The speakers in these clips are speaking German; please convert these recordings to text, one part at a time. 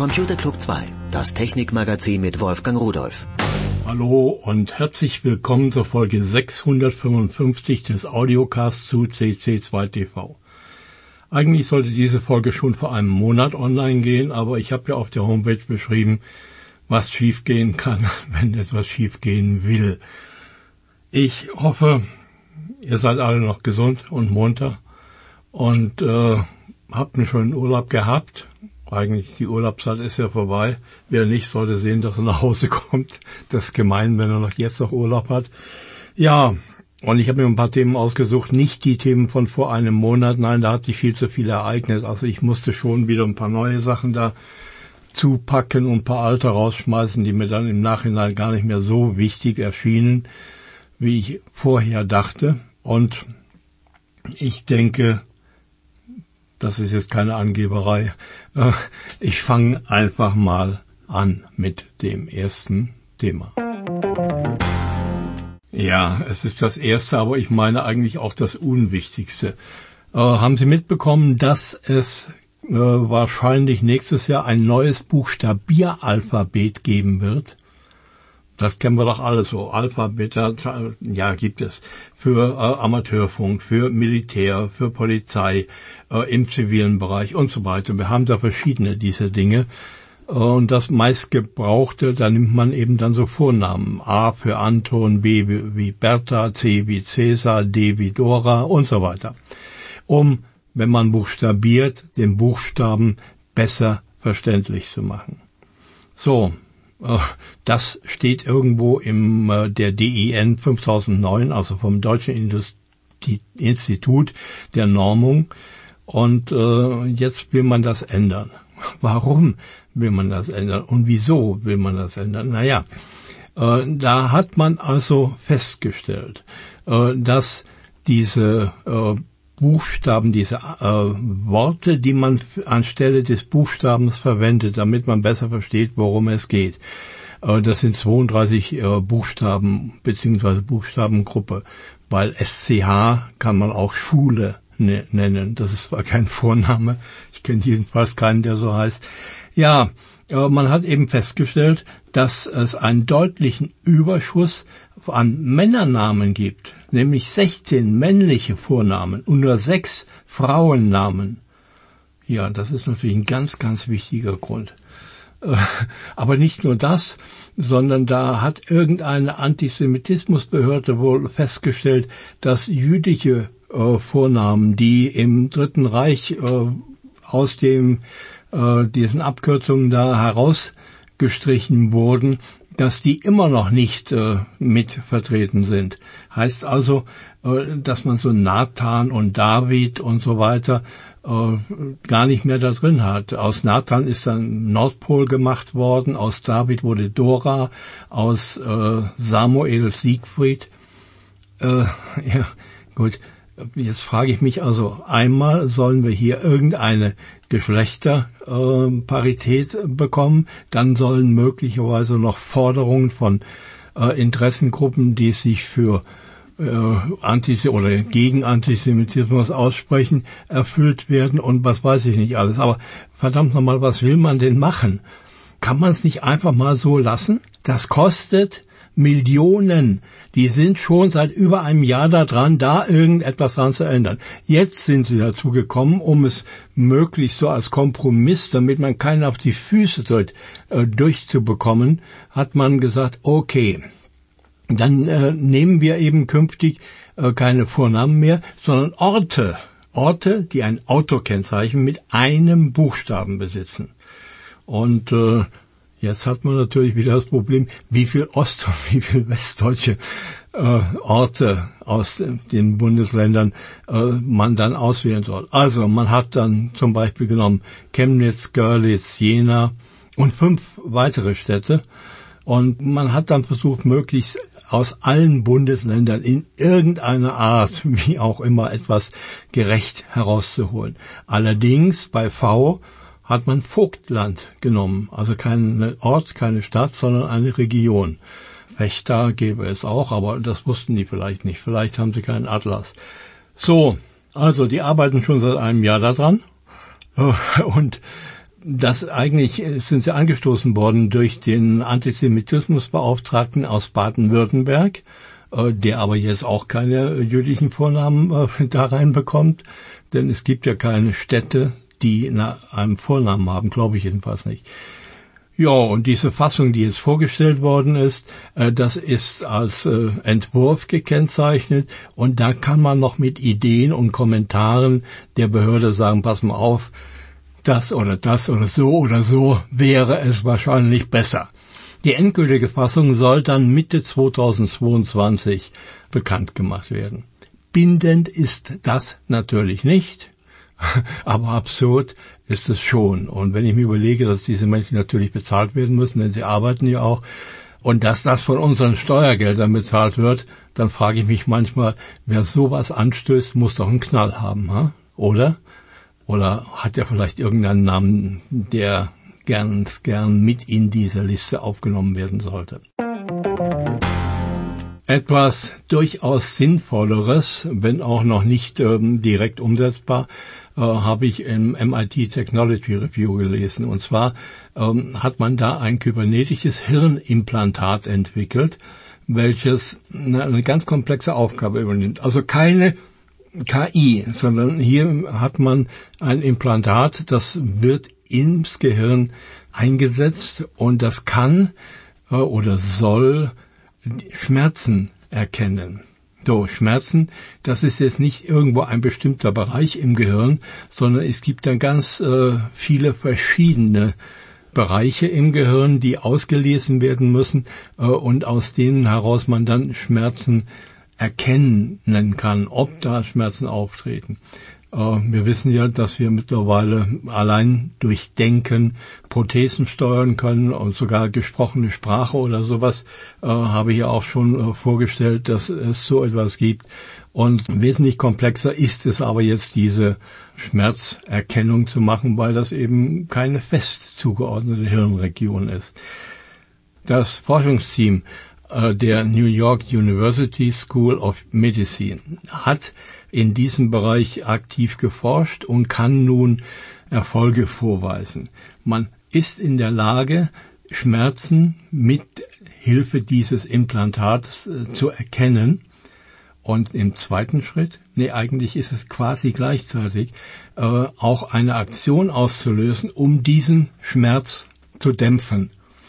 Computer Club 2, das Technikmagazin mit Wolfgang Rudolph. Hallo und herzlich willkommen zur Folge 655 des Audiocasts zu CC2TV. Eigentlich sollte diese Folge schon vor einem Monat online gehen, aber ich habe ja auf der Homepage beschrieben, was schiefgehen kann, wenn etwas schiefgehen will. Ich hoffe, ihr seid alle noch gesund und munter und habt einen schönen Urlaub gehabt. Eigentlich, die Urlaubszeit ist ja vorbei. Wer nicht, sollte sehen, dass er nach Hause kommt. Das ist gemein, wenn er jetzt noch Urlaub hat. Ja, und ich habe mir ein paar Themen ausgesucht. Nicht die Themen von vor einem Monat. Nein, da hat sich viel zu viel ereignet. Also ich musste schon wieder ein paar neue Sachen da zupacken und ein paar alte rausschmeißen, die mir dann im Nachhinein gar nicht mehr so wichtig erschienen, wie ich vorher dachte. Und ich denke, das ist jetzt keine Angeberei. Ich fange einfach mal an mit dem ersten Thema. Ja, es ist das erste, aber ich meine eigentlich auch das Unwichtigste. Haben Sie mitbekommen, dass es wahrscheinlich nächstes Jahr ein neues Buchstabieralphabet geben wird? Das kennen wir doch alle so. Alpha, Beta, ja, gibt es. Für Amateurfunk, für Militär, für Polizei, im zivilen Bereich und so weiter. Wir haben da verschiedene dieser Dinge. Und das meistgebrauchte, da nimmt man eben dann so Vornamen. A für Anton, B wie Bertha, C wie Cäsar, D wie Dora und so weiter. Um, wenn man buchstabiert, den Buchstaben besser verständlich zu machen. So. Das steht irgendwo im der DIN 5009, also vom Deutschen Institut der Normung. Und jetzt will man das ändern. Warum will man das ändern? Und wieso will man das ändern? Naja, da hat man also festgestellt, dass diese Buchstaben, diese Worte, die man anstelle des Buchstabens verwendet, damit man besser versteht, worum es geht. Das sind 32 Buchstaben bzw. Buchstabengruppe, weil SCH kann man auch Schule nennen. Das ist zwar kein Vorname, ich kenne jedenfalls keinen, der so heißt. Ja, man hat eben festgestellt, dass es einen deutlichen Überschuss an Männernamen gibt, nämlich 16 männliche Vornamen und nur 6 Frauennamen. Ja, das ist natürlich ein ganz, ganz wichtiger Grund. Aber nicht nur das, sondern da hat irgendeine Antisemitismusbehörde wohl festgestellt, dass jüdische Vornamen, die im Dritten Reich aus diesen Abkürzungen da herausgestrichen wurden, dass die immer noch nicht mit vertreten sind. Heißt also, dass man so Nathan und David und so weiter gar nicht mehr da drin hat. Aus Nathan ist dann Nordpol gemacht worden, aus David wurde Dora, aus Samuel Siegfried. Ja, gut. Jetzt frage ich mich also, einmal sollen wir hier irgendeine Geschlechterparität bekommen, dann sollen möglicherweise noch Forderungen von Interessengruppen, die sich für oder gegen Antisemitismus aussprechen, erfüllt werden und was weiß ich nicht alles. Aber verdammt nochmal, was will man denn machen? Kann man es nicht einfach mal so lassen? Das kostet Millionen. Die sind schon seit über einem Jahr da dran, da irgendetwas dran zu ändern. Jetzt sind sie dazu gekommen, um es möglichst so als Kompromiss, damit man keinen auf die Füße tritt, durchzubekommen, hat man gesagt, okay, dann nehmen wir eben künftig keine Vornamen mehr, sondern Orte, die ein Autokennzeichen mit einem Buchstaben besitzen. Und jetzt hat man natürlich wieder das Problem, wie viel Ost- und wie viel westdeutsche Orte aus den Bundesländern man dann auswählen soll. Also man hat dann zum Beispiel genommen Chemnitz, Görlitz, Jena und 5 weitere Städte. Und man hat dann versucht, möglichst aus allen Bundesländern in irgendeiner Art, wie auch immer, etwas gerecht herauszuholen. Allerdings bei V hat man Vogtland genommen, also kein Ort, keine Stadt, sondern eine Region. Vechta gäbe es auch, aber das wussten die vielleicht nicht. Vielleicht haben sie keinen Atlas. So, also die arbeiten schon seit einem Jahr daran. Und Eigentlich sind sie angestoßen worden durch den Antisemitismusbeauftragten aus Baden-Württemberg, der aber jetzt auch keine jüdischen Vornamen da reinbekommt, denn es gibt ja keine Städte, die einen Vornamen haben, glaube ich jedenfalls nicht. Ja, und diese Fassung, die jetzt vorgestellt worden ist, das ist als Entwurf gekennzeichnet und da kann man noch mit Ideen und Kommentaren der Behörde sagen, pass mal auf, das oder so wäre es wahrscheinlich besser. Die endgültige Fassung soll dann Mitte 2022 bekannt gemacht werden. Bindend ist das natürlich nicht, aber absurd ist es schon. Und wenn ich mir überlege, dass diese Menschen natürlich bezahlt werden müssen, denn sie arbeiten ja auch, und dass das von unseren Steuergeldern bezahlt wird, dann frage ich mich manchmal, wer sowas anstößt, muss doch einen Knall haben, oder? Oder hat er vielleicht irgendeinen Namen, der gern mit in diese Liste aufgenommen werden sollte? Etwas durchaus Sinnvolleres, wenn auch noch nicht direkt umsetzbar, habe ich im MIT Technology Review gelesen. Und zwar hat man da ein kybernetisches Hirnimplantat entwickelt, welches eine ganz komplexe Aufgabe übernimmt. Also keine KI, sondern hier hat man ein Implantat, das wird ins Gehirn eingesetzt und das kann oder soll Schmerzen erkennen. So, Schmerzen, das ist jetzt nicht irgendwo ein bestimmter Bereich im Gehirn, sondern es gibt dann ganz viele verschiedene Bereiche im Gehirn, die ausgelesen werden müssen und aus denen heraus man dann Schmerzen erkennen kann, ob da Schmerzen auftreten. Wir wissen ja, dass wir mittlerweile allein durch Denken Prothesen steuern können und sogar gesprochene Sprache oder sowas habe ich ja auch schon vorgestellt, dass es so etwas gibt. Und wesentlich komplexer ist es aber jetzt, diese Schmerzerkennung zu machen, weil das eben keine fest zugeordnete Hirnregion ist. Das Forschungsteam der New York University School of Medicine hat in diesem Bereich aktiv geforscht und kann nun Erfolge vorweisen. Man ist in der Lage, Schmerzen mit Hilfe dieses Implantats zu erkennen. Und im zweiten Schritt, eigentlich ist es quasi gleichzeitig, auch eine Aktion auszulösen, um diesen Schmerz zu dämpfen.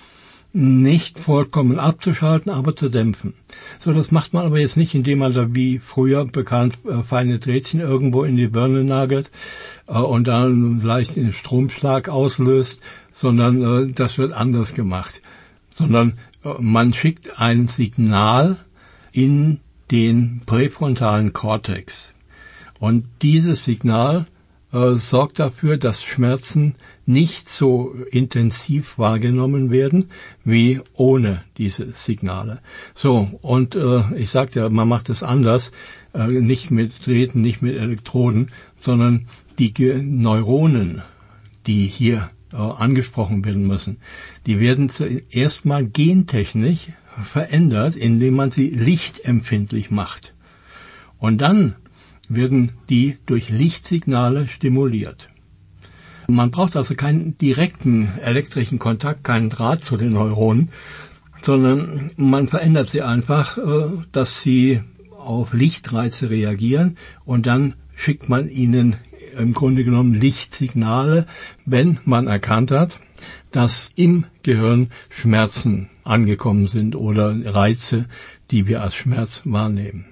Nicht vollkommen abzuschalten, aber zu dämpfen. So, das macht man aber jetzt nicht, indem man da wie früher bekannt feine Drähtchen irgendwo in die Birne nagelt und dann leicht einen Stromschlag auslöst, sondern das wird anders gemacht. Sondern man schickt ein Signal in den präfrontalen Kortex. Und dieses Signal sorgt dafür, dass Schmerzen nicht so intensiv wahrgenommen werden wie ohne diese Signale. So, und ich sagte ja, man macht es anders, nicht mit Drähten, nicht mit Elektroden, sondern die Neuronen, die hier angesprochen werden müssen, die werden zuerst mal gentechnisch verändert, indem man sie lichtempfindlich macht. Und dann werden die durch Lichtsignale stimuliert. Man braucht also keinen direkten elektrischen Kontakt, keinen Draht zu den Neuronen, sondern man verändert sie einfach, dass sie auf Lichtreize reagieren und dann schickt man ihnen im Grunde genommen Lichtsignale, wenn man erkannt hat, dass im Gehirn Schmerzen angekommen sind oder Reize, die wir als Schmerz wahrnehmen.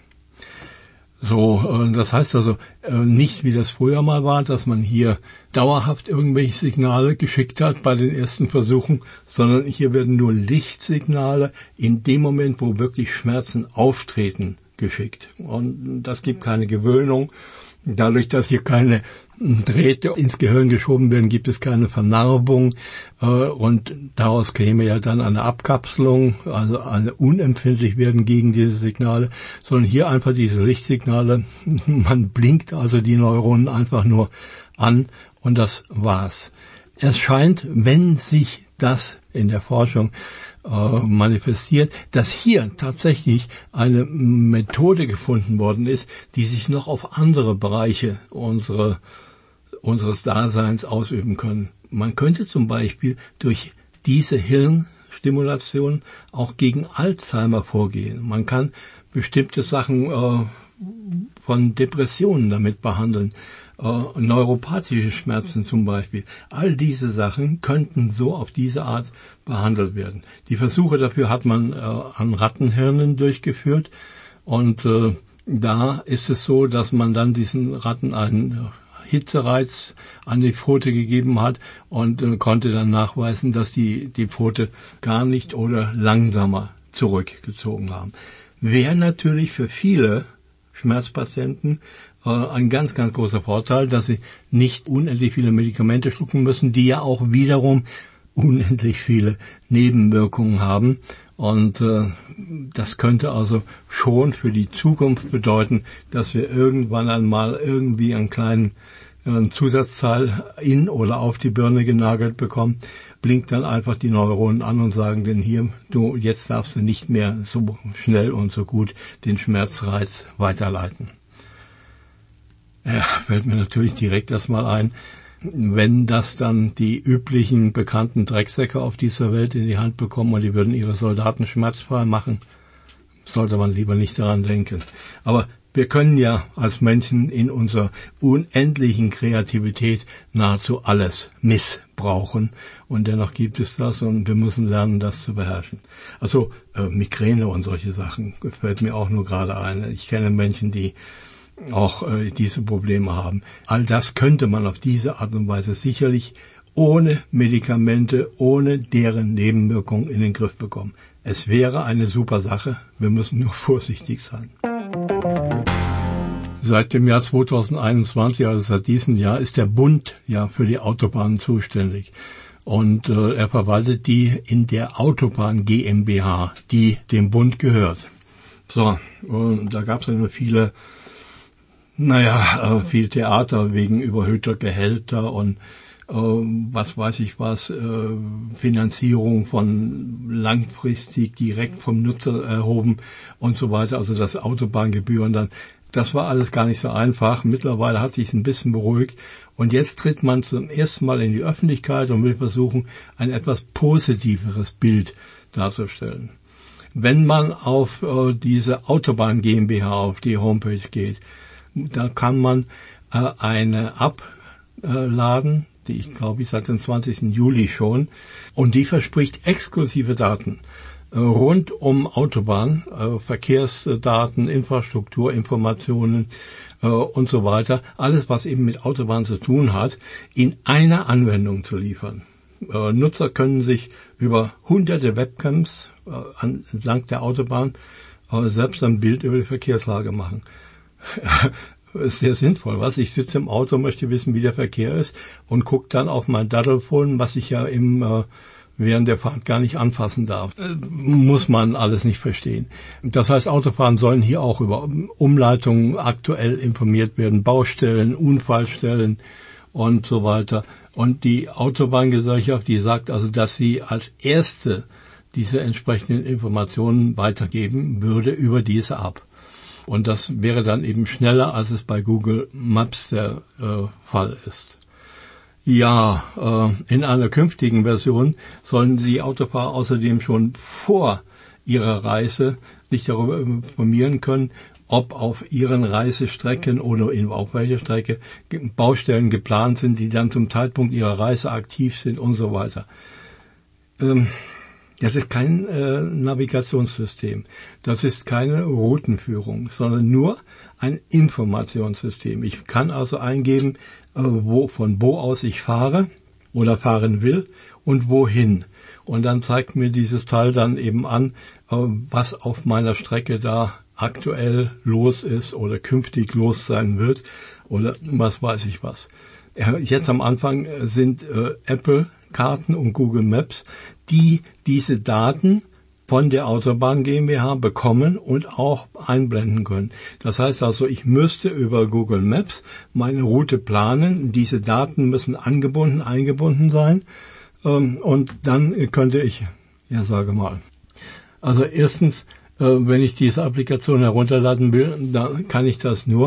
So, das heißt also nicht, wie das früher mal war, dass man hier dauerhaft irgendwelche Signale geschickt hat bei den ersten Versuchen, sondern hier werden nur Lichtsignale in dem Moment, wo wirklich Schmerzen auftreten, geschickt. Und das gibt keine Gewöhnung. Dadurch, dass hier keine Drähte ins Gehirn geschoben werden, gibt es keine Vernarbung und daraus käme ja dann eine Abkapselung, also eine unempfindlich werden gegen diese Signale, sondern hier einfach diese Lichtsignale, man blinkt also die Neuronen einfach nur an und das war's. Es scheint, wenn sich das in der Forschung manifestiert, dass hier tatsächlich eine Methode gefunden worden ist, die sich noch auf andere Bereiche unseres Daseins ausüben können. Man könnte zum Beispiel durch diese Hirnstimulation auch gegen Alzheimer vorgehen. Man kann bestimmte Sachen von Depressionen damit behandeln. Neuropathische Schmerzen zum Beispiel. All diese Sachen könnten so auf diese Art behandelt werden. Die Versuche dafür hat man an Rattenhirnen durchgeführt und da ist es so, dass man dann diesen Ratten einen Hitzereiz an die Pfote gegeben hat und konnte dann nachweisen, dass die Pfote gar nicht oder langsamer zurückgezogen haben. Wäre natürlich für viele Schmerzpatienten ein ganz, ganz großer Vorteil, dass sie nicht unendlich viele Medikamente schlucken müssen, die ja auch wiederum unendlich viele Nebenwirkungen haben. Und das könnte also schon für die Zukunft bedeuten, dass wir irgendwann einmal irgendwie einen kleinen Zusatzteil in oder auf die Birne genagelt bekommen, blinkt dann einfach die Neuronen an und sagen, denn hier, du, jetzt darfst du nicht mehr so schnell und so gut den Schmerzreiz weiterleiten. Ja, fällt mir natürlich direkt erstmal ein, wenn das dann die üblichen bekannten Drecksäcke auf dieser Welt in die Hand bekommen und die würden ihre Soldaten schmerzfrei machen, sollte man lieber nicht daran denken. Aber wir können ja als Menschen in unserer unendlichen Kreativität nahezu alles missbrauchen und dennoch gibt es das und wir müssen lernen, das zu beherrschen. Also Migräne und solche Sachen fällt mir auch nur gerade ein. Ich kenne Menschen, die auch diese Probleme haben. All das könnte man auf diese Art und Weise sicherlich ohne Medikamente, ohne deren Nebenwirkungen in den Griff bekommen. Es wäre eine super Sache, wir müssen nur vorsichtig sein. Seit dem Jahr 2021, also seit diesem Jahr, ist der Bund ja für die Autobahnen zuständig. Und er verwaltet die in der Autobahn GmbH, die dem Bund gehört. So, und da gab es ja nur viel Theater wegen überhöhter Gehälter und was weiß ich was, Finanzierung von langfristig direkt vom Nutzer erhoben und so weiter, also das Autobahngebühren dann. Das war alles gar nicht so einfach. Mittlerweile hat sich ein bisschen beruhigt und jetzt tritt man zum ersten Mal in die Öffentlichkeit und will versuchen, ein etwas positiveres Bild darzustellen. Wenn man auf diese Autobahn GmbH auf die Homepage geht, da kann man eine App laden, die ich glaube ich seit dem 20. Juli schon, und die verspricht exklusive Daten rund um Autobahn, Verkehrsdaten, Infrastruktur, Informationen und so weiter, alles was eben mit Autobahn zu tun hat, in einer Anwendung zu liefern. Nutzer können sich über hunderte Webcams entlang der Autobahn selbst ein Bild über die Verkehrslage machen. Ist sehr sinnvoll, was? Ich sitze im Auto, möchte wissen, wie der Verkehr ist und gucke dann auf mein Daddelphone, was ich ja während der Fahrt gar nicht anfassen darf. Muss man alles nicht verstehen. Das heißt, Autofahren sollen hier auch über Umleitungen aktuell informiert werden, Baustellen, Unfallstellen und so weiter. Und die Autobahngesellschaft, die sagt also, dass sie als erste diese entsprechenden Informationen weitergeben würde über diese App. Und das wäre dann eben schneller, als es bei Google Maps der Fall ist. Ja, in einer künftigen Version sollen die Autofahrer außerdem schon vor ihrer Reise sich darüber informieren können, ob auf ihren Reisestrecken oder auf welcher Strecke Baustellen geplant sind, die dann zum Zeitpunkt ihrer Reise aktiv sind und so weiter. Das ist kein Navigationssystem, das ist keine Routenführung, sondern nur ein Informationssystem. Ich kann also eingeben, von wo aus ich fahre oder fahren will und wohin. Und dann zeigt mir dieses Teil dann eben an, was auf meiner Strecke da aktuell los ist oder künftig los sein wird oder was weiß ich was. Jetzt am Anfang sind Apple-Karten und Google Maps, die diese Daten von der Autobahn GmbH bekommen und auch einblenden können. Das heißt also, ich müsste über Google Maps meine Route planen. Diese Daten müssen eingebunden sein. Und dann könnte ich, sage mal. Also erstens, wenn ich diese Applikation herunterladen will, dann kann ich das nur,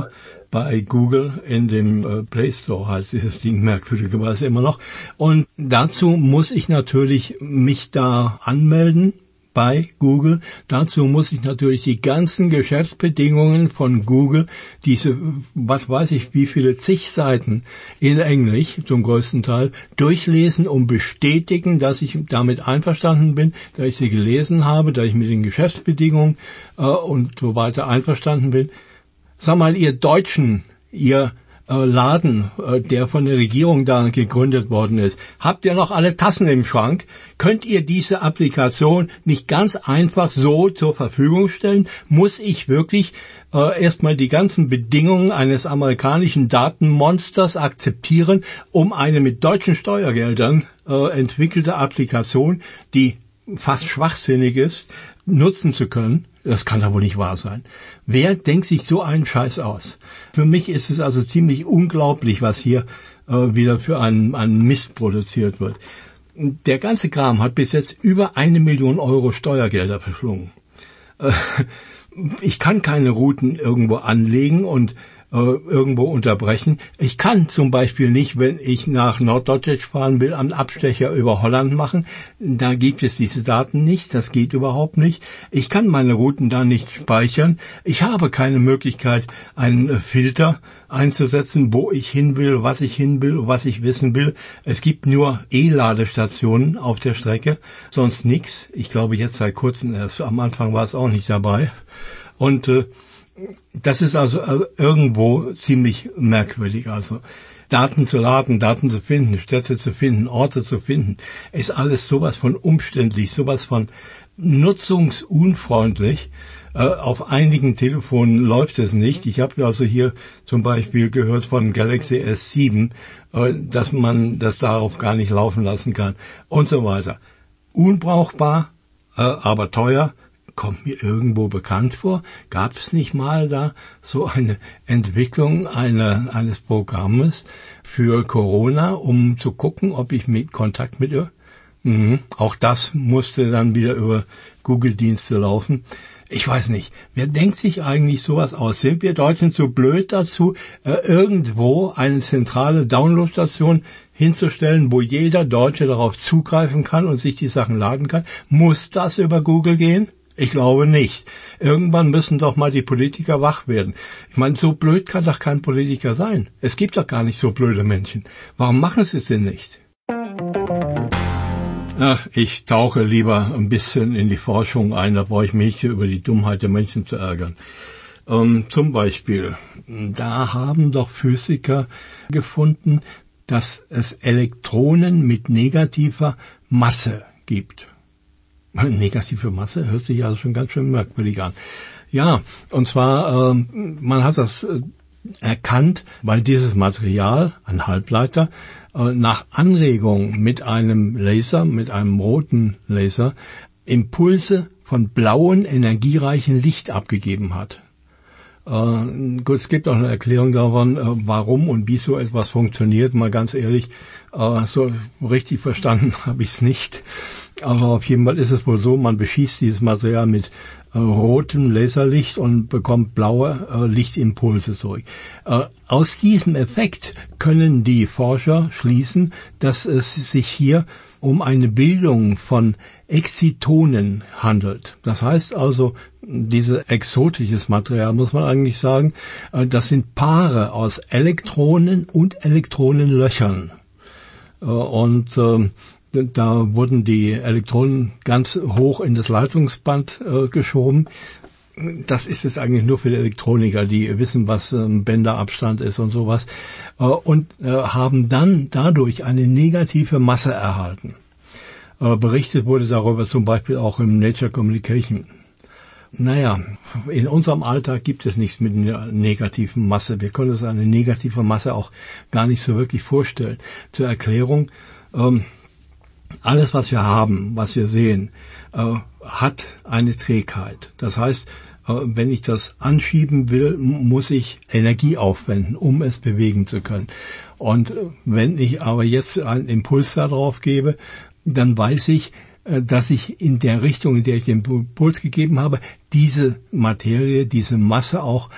bei Google in dem Play Store heißt dieses Ding merkwürdigerweise immer noch. Und dazu muss ich natürlich mich da anmelden bei Google. Dazu muss ich natürlich die ganzen Geschäftsbedingungen von Google, diese, was weiß ich, wie viele zig Seiten in Englisch zum größten Teil, durchlesen und bestätigen, dass ich damit einverstanden bin, dass ich sie gelesen habe, dass ich mit den Geschäftsbedingungen und so weiter einverstanden bin. Sag mal, ihr Deutschen, ihr Laden, der von der Regierung da gegründet worden ist, habt ihr noch alle Tassen im Schrank? Könnt ihr diese Applikation nicht ganz einfach so zur Verfügung stellen? Muss ich wirklich erstmal die ganzen Bedingungen eines amerikanischen Datenmonsters akzeptieren, um eine mit deutschen Steuergeldern entwickelte Applikation, die fast schwachsinnig ist, nutzen zu können? Das kann doch wohl nicht wahr sein. Wer denkt sich so einen Scheiß aus? Für mich ist es also ziemlich unglaublich, was hier wieder für einen Mist produziert wird. Der ganze Kram hat bis jetzt über 1 Million Euro Steuergelder verschlungen. Ich kann keine Routen irgendwo anlegen und irgendwo unterbrechen. Ich kann zum Beispiel nicht, wenn ich nach Norddeutschland fahren will, einen Abstecher über Holland machen. Da gibt es diese Daten nicht. Das geht überhaupt nicht. Ich kann meine Routen da nicht speichern. Ich habe keine Möglichkeit, einen Filter einzusetzen, wo ich hin will, was ich wissen will. Es gibt nur E-Ladestationen auf der Strecke, sonst nichts. Ich glaube jetzt seit kurzem erst. Am Anfang war es auch nicht dabei. Und das ist also irgendwo ziemlich merkwürdig. Also Daten zu laden, Daten zu finden, Städte zu finden, Orte zu finden, ist alles sowas von umständlich, sowas von nutzungsunfreundlich. Auf einigen Telefonen läuft es nicht. Ich habe also hier zum Beispiel gehört von Galaxy S7, dass man das darauf gar nicht laufen lassen kann und so weiter. Unbrauchbar, aber teuer. Kommt mir irgendwo bekannt vor. Gab es nicht mal da so eine Entwicklung eines Programmes für Corona, um zu gucken, ob ich Kontakt mit ihr? Auch das musste dann wieder über Google-Dienste laufen. Ich weiß nicht, wer denkt sich eigentlich sowas aus? Sind wir Deutschen zu blöd dazu, irgendwo eine zentrale Downloadstation hinzustellen, wo jeder Deutsche darauf zugreifen kann und sich die Sachen laden kann? Muss das über Google gehen? Ich glaube nicht. Irgendwann müssen doch mal die Politiker wach werden. Ich meine, so blöd kann doch kein Politiker sein. Es gibt doch gar nicht so blöde Menschen. Warum machen sie es denn nicht? Ach, ich tauche lieber ein bisschen in die Forschung ein, da brauche ich mich über die Dummheit der Menschen zu ärgern. Zum Beispiel, da haben doch Physiker gefunden, dass es Elektronen mit negativer Masse gibt. Negative Masse hört sich also schon ganz schön merkwürdig an. Ja, und zwar, man hat das erkannt, weil dieses Material, ein Halbleiter, nach Anregung mit einem Laser, mit einem roten Laser, Impulse von blauem, energiereichen Licht abgegeben hat. Gut, es gibt auch eine Erklärung davon, warum und wie so etwas funktioniert. Mal ganz ehrlich, so richtig verstanden habe ich es nicht. Aber auf jeden Fall ist es wohl so, man beschießt dieses Material mit rotem Laserlicht und bekommt blaue Lichtimpulse zurück. Aus diesem Effekt können die Forscher schließen, dass es sich hier um eine Bildung von Exitonen handelt. Das heißt also, dieses exotisches Material, muss man eigentlich sagen, das sind Paare aus Elektronen und Elektronenlöchern. Und da wurden die Elektronen ganz hoch in das Leitungsband geschoben. Das ist es eigentlich nur für die Elektroniker, die wissen, was Bänderabstand ist und sowas, und haben dann dadurch eine negative Masse erhalten. Berichtet wurde darüber zum Beispiel auch im Nature Communication. Naja, in unserem Alltag gibt es nichts mit einer negativen Masse. Wir können uns eine negative Masse auch gar nicht so wirklich vorstellen. Zur Erklärung, alles, was wir haben, was wir sehen, hat eine Trägheit. Das heißt, wenn ich das anschieben will, muss ich Energie aufwenden, um es bewegen zu können. Und wenn ich aber jetzt einen Impuls da drauf gebe, dann weiß ich, dass ich in der Richtung, in der ich den Impuls gegeben habe, diese Materie, diese Masse auch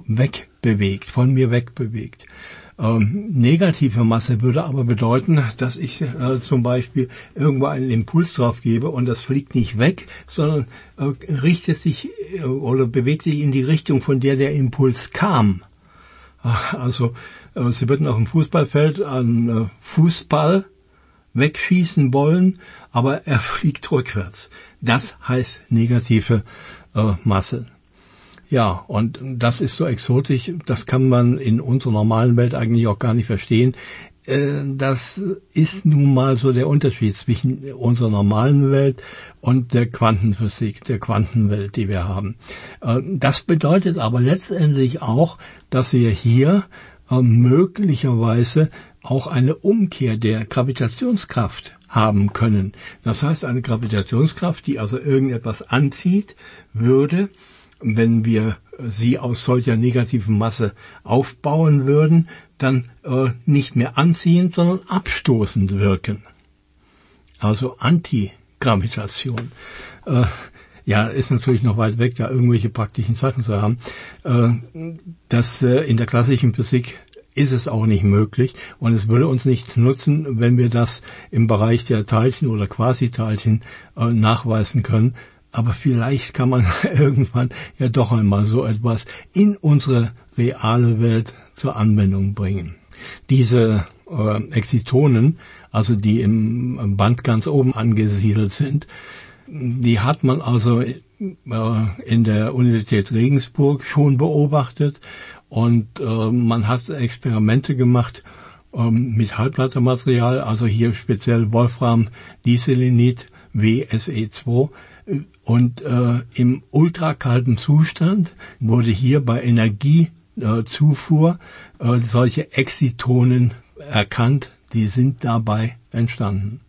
von mir wegbewegt. Negative Masse würde aber bedeuten, dass ich zum Beispiel irgendwo einen Impuls drauf gebe und das fliegt nicht weg, sondern richtet sich oder bewegt sich in die Richtung, von der der Impuls kam. Also Sie würden auf dem Fußballfeld einen Fußball wegschießen wollen, aber er fliegt rückwärts. Das heißt negative Masse. Ja, und das ist so exotisch, das kann man in unserer normalen Welt eigentlich auch gar nicht verstehen. Das ist nun mal so der Unterschied zwischen unserer normalen Welt und der Quantenphysik, der Quantenwelt, die wir haben. Das bedeutet aber letztendlich auch, dass wir hier möglicherweise auch eine Umkehr der Gravitationskraft haben können. Das heißt, eine Gravitationskraft, die also irgendetwas anzieht, würde, wenn wir sie aus solcher negativen Masse aufbauen würden, dann nicht mehr anziehend, sondern abstoßend wirken. Also Antigravitation. Ja, ist natürlich noch weit weg, da irgendwelche praktischen Sachen zu haben. Das in der klassischen Physik ist es auch nicht möglich und es würde uns nichts nutzen, wenn wir das im Bereich der Teilchen oder Quasiteilchen nachweisen können. Aber vielleicht kann man irgendwann ja doch einmal so etwas in unsere reale Welt zur Anwendung bringen. Diese Exitonen, also die im Band ganz oben angesiedelt sind, die hat man also in der Universität Regensburg schon beobachtet und man hat Experimente gemacht mit Halbleitermaterial, also hier speziell Wolfram-Diselenit, WSE2, und im ultrakalten Zustand wurde hier bei Energiezufuhr solche Exitonen erkannt, die sind dabei entstanden.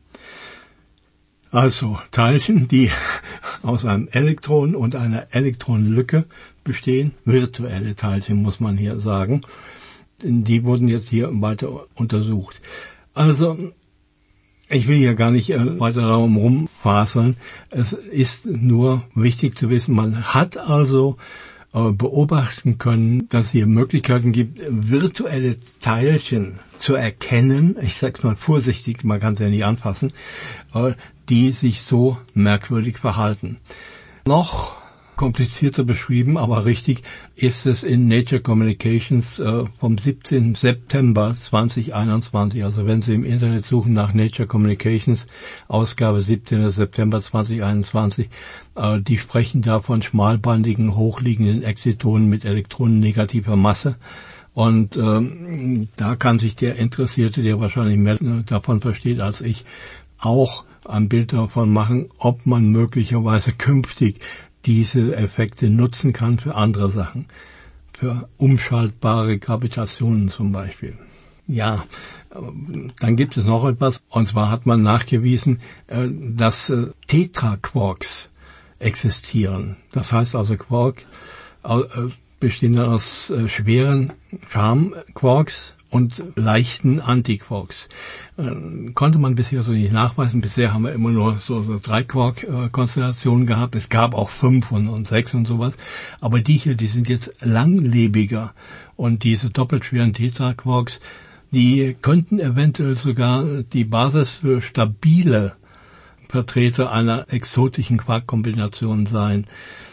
Also Teilchen, die aus einem Elektron und einer Elektronenlücke bestehen, virtuelle Teilchen muss man hier sagen, die wurden jetzt hier weiter untersucht. Also ich will hier gar nicht weiter darum rumfaseln. Es ist nur wichtig zu wissen, man hat also beobachten können, dass es hier Möglichkeiten gibt, virtuelle Teilchen zu erkennen. Ich sag's mal vorsichtig, man kann es ja nicht anfassen, die sich so merkwürdig verhalten. Noch komplizierter beschrieben, aber richtig ist es in Nature Communications vom 17. September 2021. Also wenn Sie im Internet suchen nach Nature Communications, Ausgabe 17. September 2021, die sprechen da von schmalbandigen, hochliegenden Exitonen mit Elektronen negativer Masse. Und da kann sich der Interessierte, der wahrscheinlich mehr davon versteht als ich, auch ein Bild davon machen, ob man möglicherweise künftig diese Effekte nutzen kann für andere Sachen, für umschaltbare Gravitationen zum Beispiel. Ja, dann gibt es noch etwas, und zwar hat man nachgewiesen, dass Tetraquarks existieren. Das heißt also Quark bestehen aus schweren Charmquarks und leichten Antiquarks. Konnte man bisher so nicht nachweisen. Bisher haben wir immer nur so 3 Quark-Konstellationen gehabt. Es gab auch 5 und 6 und sowas. Aber die hier, die sind jetzt langlebiger. Und diese doppelt schweren Tetraquarks, die könnten eventuell sogar die Basis für stabile Vertreter einer exotischen Quark-Kombination sein.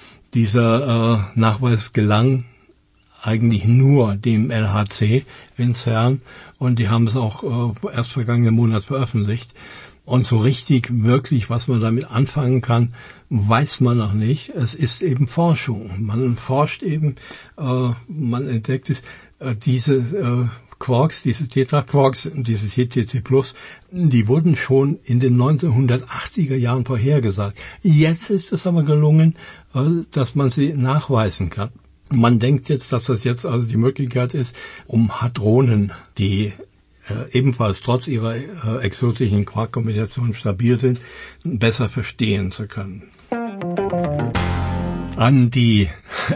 Dieser Nachweis gelang eigentlich nur dem LHC in CERN und die haben es auch erst vergangenen Monat veröffentlicht. Und so richtig, wirklich, was man damit anfangen kann, weiß man noch nicht. Es ist eben Forschung. Man forscht eben, man entdeckt es, diese Quarks, diese Tetraquarks, diese CTC+, die wurden schon in den 1980er Jahren vorhergesagt. Jetzt ist es aber gelungen, dass man sie nachweisen kann. Man denkt jetzt, dass das jetzt also die Möglichkeit ist, um Hadronen, die ebenfalls trotz ihrer exotischen Quarkkombination stabil sind, besser verstehen zu können. An die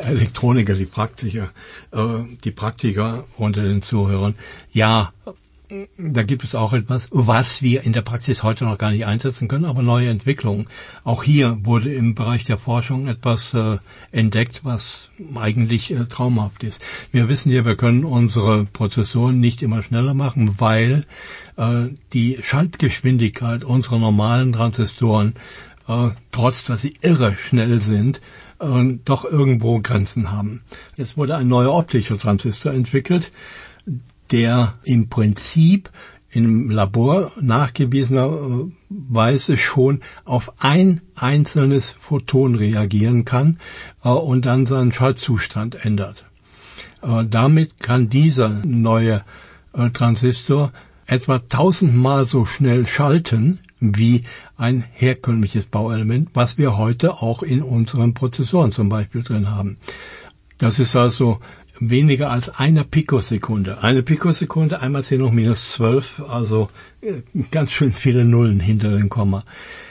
Elektroniker, die Praktiker unter den Zuhörern. Ja, da gibt es auch etwas, was wir in der Praxis heute noch gar nicht einsetzen können, aber neue Entwicklungen. Auch hier wurde im Bereich der Forschung etwas entdeckt, was eigentlich traumhaft ist. Wir wissen ja, wir können unsere Prozessoren nicht immer schneller machen, weil die Schaltgeschwindigkeit unserer normalen Transistoren, trotz dass sie irre schnell sind, doch irgendwo Grenzen haben. Jetzt wurde ein neuer optischer Transistor entwickelt, der im Prinzip im Labor nachgewiesenerweise schon auf ein einzelnes Photon reagieren kann und dann seinen Schaltzustand ändert. Damit kann dieser neue Transistor etwa 1000-mal so schnell schalten wie ein herkömmliches Bauelement, was wir heute auch in unseren Prozessoren zum Beispiel drin haben. Das ist also weniger als eine Pikosekunde. Eine Pikosekunde, einmal 10 hoch minus 12, also ganz schön viele Nullen hinter dem Komma.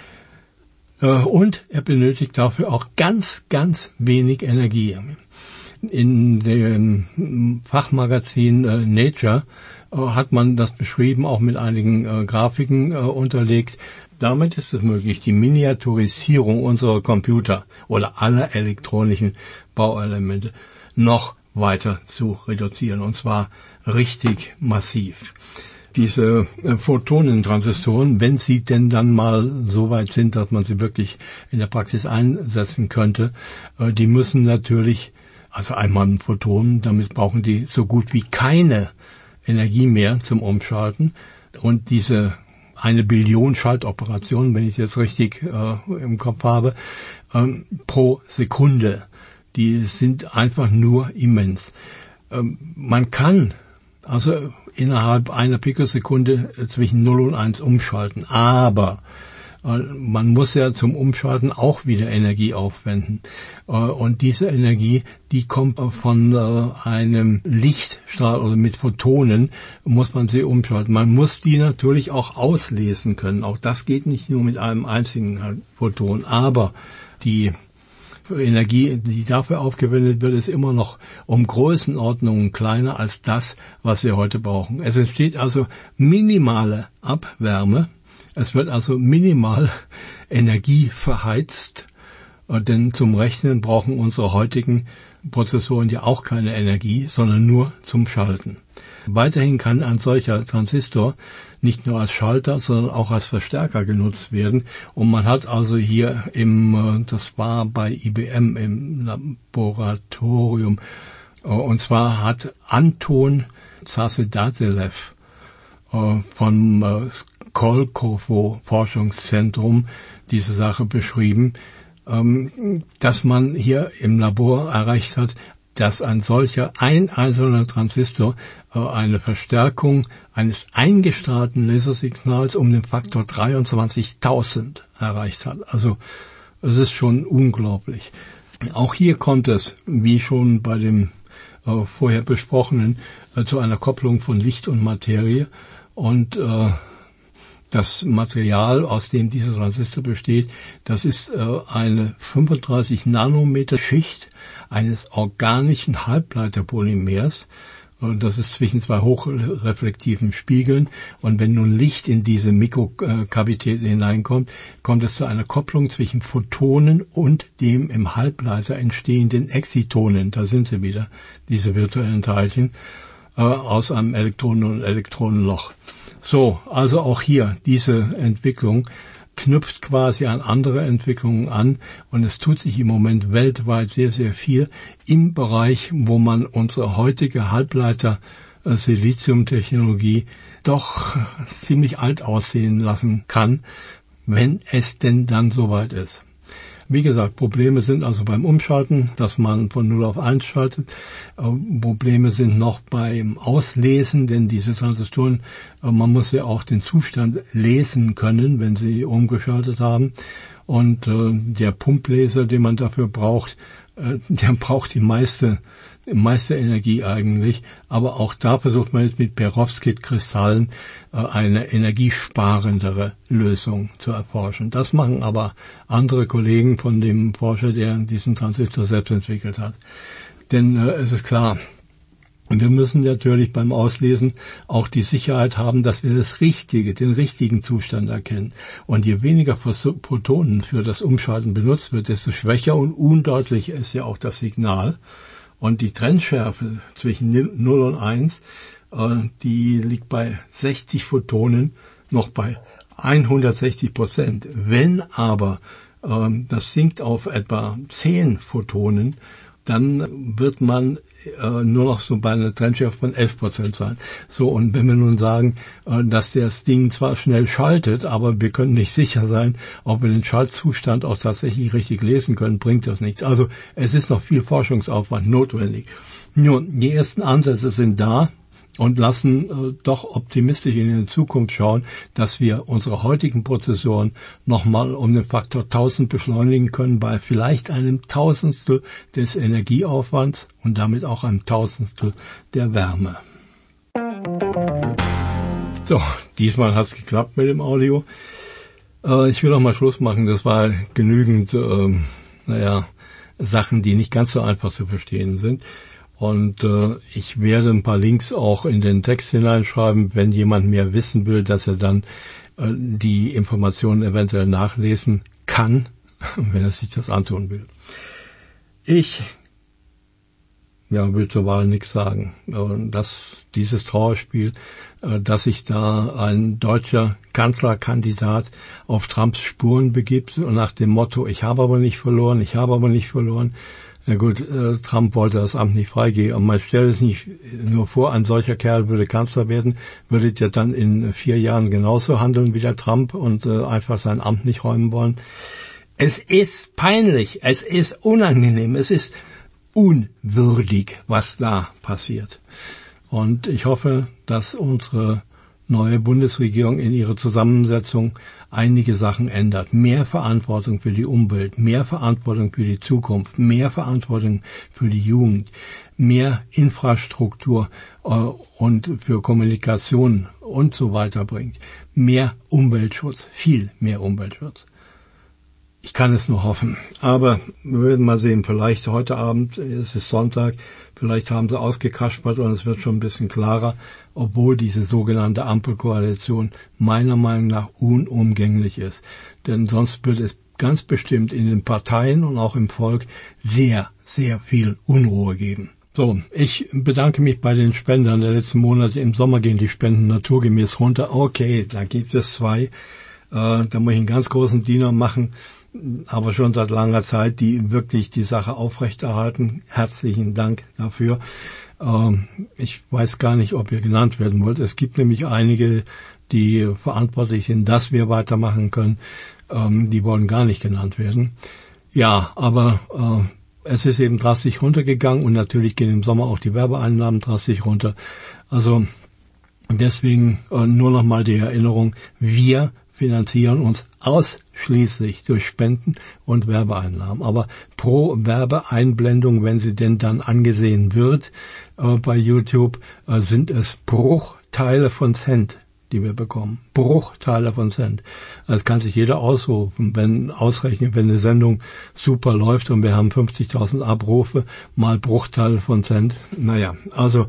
Und er benötigt dafür auch ganz, ganz wenig Energie. In dem Fachmagazin Nature hat man das beschrieben, auch mit einigen Grafiken unterlegt. Damit ist es möglich, die Miniaturisierung unserer Computer oder aller elektronischen Bauelemente noch weiter zu reduzieren, und zwar richtig massiv. Diese Photonentransistoren, wenn sie denn dann mal so weit sind, dass man sie wirklich in der Praxis einsetzen könnte, die müssen natürlich, also einmal ein Photon, damit brauchen die so gut wie keine Energie mehr zum Umschalten, und diese 1 Billion Schaltoperationen, wenn ich es jetzt richtig im Kopf habe, pro Sekunde, die sind einfach nur immens. Man kann also innerhalb einer Pikosekunde zwischen 0 und 1 umschalten, aber man muss ja zum Umschalten auch wieder Energie aufwenden. Und diese Energie, die kommt von einem Lichtstrahl oder mit Photonen, muss man sie umschalten. Man muss die natürlich auch auslesen können. Auch das geht nicht nur mit einem einzigen Photon, aber die Energie, die dafür aufgewendet wird, ist immer noch um Größenordnungen kleiner als das, was wir heute brauchen. Es entsteht also minimale Abwärme. Es wird also minimal Energie verheizt, denn zum Rechnen brauchen unsere heutigen Prozessoren ja auch keine Energie, sondern nur zum Schalten. Weiterhin kann ein solcher Transistor nicht nur als Schalter, sondern auch als Verstärker genutzt werden. Und man hat also hier das war bei IBM im Laboratorium, und zwar hat Anton Zasedatelev vom Skolkovo Forschungszentrum diese Sache beschrieben, dass man hier im Labor erreicht hat, dass ein einzelner Transistor eine Verstärkung eines eingestrahlten Lasersignals um den Faktor 23.000 erreicht hat. Also es ist schon unglaublich. Auch hier kommt es, wie schon bei dem vorher besprochenen, zu einer Kopplung von Licht und Materie, und das Material, aus dem dieser Transistor besteht, das ist eine 35 Nanometer Schicht eines organischen Halbleiterpolymers. Das ist zwischen zwei hochreflektiven Spiegeln. Und wenn nun Licht in diese Mikrokavität hineinkommt, kommt es zu einer Kopplung zwischen Photonen und dem im Halbleiter entstehenden Exitonen. Da sind sie wieder, diese virtuellen Teilchen, aus einem Elektronen- und Elektronenloch. So, also auch hier, diese Entwicklung knüpft quasi an andere Entwicklungen an, und es tut sich im Moment weltweit sehr, sehr viel im Bereich, wo man unsere heutige Halbleiter-Silizium-Technologie doch ziemlich alt aussehen lassen kann, wenn es denn dann soweit ist. Wie gesagt, Probleme sind also beim Umschalten, dass man von 0 auf 1 schaltet. Probleme sind noch beim Auslesen, denn diese Transistoren, man muss ja auch den Zustand lesen können, wenn sie umgeschaltet haben. Und der Pumplaser, den man dafür braucht, der braucht die meiste Energie eigentlich, aber auch da versucht man jetzt mit Perovskit-Kristallen eine energiesparendere Lösung zu erforschen. Das machen aber andere Kollegen von dem Forscher, der diesen Transistor selbst entwickelt hat. Denn es ist klar, Und wir müssen natürlich beim Auslesen auch die Sicherheit haben, dass wir den richtigen Zustand erkennen. Und je weniger Photonen für das Umschalten benutzt wird, desto schwächer und undeutlicher ist ja auch das Signal. Und die Trennschärfe zwischen 0 und 1, die liegt bei 60 Photonen noch bei 160%. Wenn aber das sinkt auf etwa 10 Photonen, dann wird man nur noch so bei einer Trennschärfe von 11% sein. So, und wenn wir nun sagen, dass das Ding zwar schnell schaltet, aber wir können nicht sicher sein, ob wir den Schaltzustand auch tatsächlich richtig lesen können, bringt das nichts. Also es ist noch viel Forschungsaufwand notwendig. Nur, die ersten Ansätze sind da und lassen doch optimistisch in die Zukunft schauen, dass wir unsere heutigen Prozessoren nochmal um den Faktor 1000 beschleunigen können bei vielleicht einem Tausendstel des Energieaufwands und damit auch einem Tausendstel der Wärme. So, diesmal hat's geklappt mit dem Audio. Ich will noch mal Schluss machen. Das war genügend, Sachen, die nicht ganz so einfach zu verstehen sind. Und ich werde ein paar Links auch in den Text hineinschreiben, wenn jemand mehr wissen will, dass er dann die Informationen eventuell nachlesen kann, wenn er sich das antun will. Ich will zur Wahl nichts sagen. Dieses Trauerspiel, dass sich da ein deutscher Kanzlerkandidat auf Trumps Spuren begibt und nach dem Motto, ich habe aber nicht verloren, Na gut, Trump wollte das Amt nicht freigeben, aber man stellt es nicht nur vor, ein solcher Kerl würde Kanzler werden, würde der dann in 4 Jahren genauso handeln wie der Trump und einfach sein Amt nicht räumen wollen. Es ist peinlich, es ist unangenehm, es ist unwürdig, was da passiert. Und ich hoffe, dass unsere neue Bundesregierung in ihrer Zusammensetzung einige Sachen ändert. Mehr Verantwortung für die Umwelt, mehr Verantwortung für die Zukunft, mehr Verantwortung für die Jugend, mehr Infrastruktur und für Kommunikation und so weiter bringt. Mehr Umweltschutz, viel mehr Umweltschutz. Ich kann es nur hoffen. Aber wir werden mal sehen, vielleicht heute Abend, es ist Sonntag, vielleicht haben sie ausgekaspert und es wird schon ein bisschen klarer, obwohl diese sogenannte Ampelkoalition meiner Meinung nach unumgänglich ist. Denn sonst wird es ganz bestimmt in den Parteien und auch im Volk sehr, sehr viel Unruhe geben. So, ich bedanke mich bei den Spendern der letzten Monate. Im Sommer gehen die Spenden naturgemäß runter. Okay, da gibt es 2. Da muss ich einen ganz großen Diener machen, aber schon seit langer Zeit, die wirklich die Sache aufrechterhalten. Herzlichen Dank dafür. Ich weiß gar nicht, ob ihr genannt werden wollt. Es gibt nämlich einige, die verantwortlich sind, dass wir weitermachen können. Die wollen gar nicht genannt werden. Ja, aber es ist eben drastisch runtergegangen und natürlich gehen im Sommer auch die Werbeeinnahmen drastisch runter. Also deswegen nur noch mal die Erinnerung, wir finanzieren uns ausschließlich durch Spenden und Werbeeinnahmen. Aber pro Werbeeinblendung, wenn sie denn dann angesehen wird bei YouTube, sind es Bruchteile von Cent, die wir bekommen. Bruchteile von Cent. Das kann sich jeder ausrechnen, wenn eine Sendung super läuft und wir haben 50.000 Abrufe, mal Bruchteile von Cent. Naja, also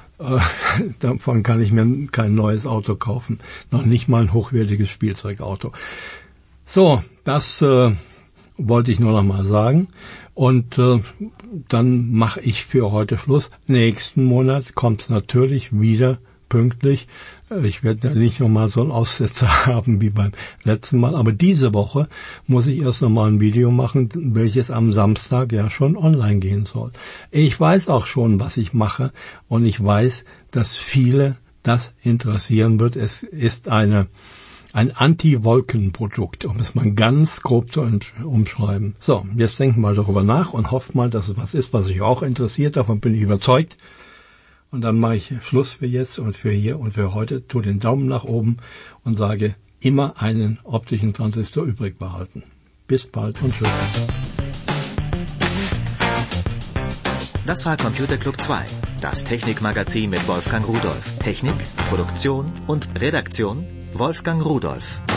davon kann ich mir kein neues Auto kaufen. Noch nicht mal ein hochwertiges Spielzeugauto. So, das wollte ich nur noch mal sagen. Und dann mache ich für heute Schluss. Nächsten Monat kommt es natürlich wieder pünktlich. Ich werde nicht nochmal so einen Aussetzer haben wie beim letzten Mal. Aber diese Woche muss ich erst nochmal ein Video machen, welches am Samstag ja schon online gehen soll. Ich weiß auch schon, was ich mache. Und ich weiß, dass viele das interessieren wird. Es ist ein Anti-Wolken-Produkt, um es mal ganz grob zu umschreiben. So, jetzt denkt mal darüber nach und hofft mal, dass es was ist, was euch auch interessiert. Davon bin ich überzeugt. Und dann mache ich Schluss für jetzt und für hier und für heute. Tu den Daumen nach oben und sage, immer einen optischen Transistor übrig behalten. Bis bald und tschüss. Das war Computer Club 2, das Technikmagazin mit Wolfgang Rudolph. Technik, Produktion und Redaktion Wolfgang Rudolph.